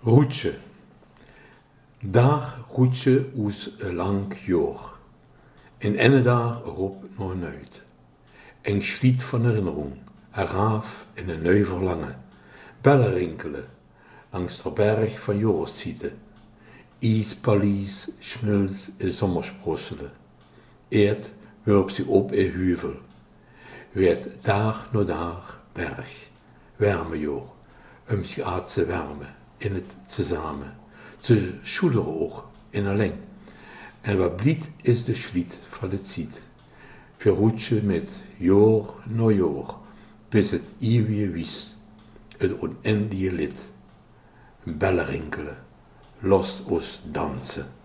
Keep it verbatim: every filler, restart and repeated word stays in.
Roetje. Daar roetje oes een lang jaar. En ene daar erop nog een uit. Een schliet van herinnering, een raaf en een neu verlangen. Bellen rinkelen, langs de berg van Jooszieten. Ispalies, schmils en zomersprosselen. Eert wurp zich op een heuvel. Werd daar no daar berg. Wärmejoor, um zich aan te wärmen, in het tezamen. Ze schoederen ook in alleen. En wat blied is de schliet van het ziet. Verroetje met jaar na jaar, bis het eeuwige wies, het oneindige lid. Bellen rinkelen, los ons dansen.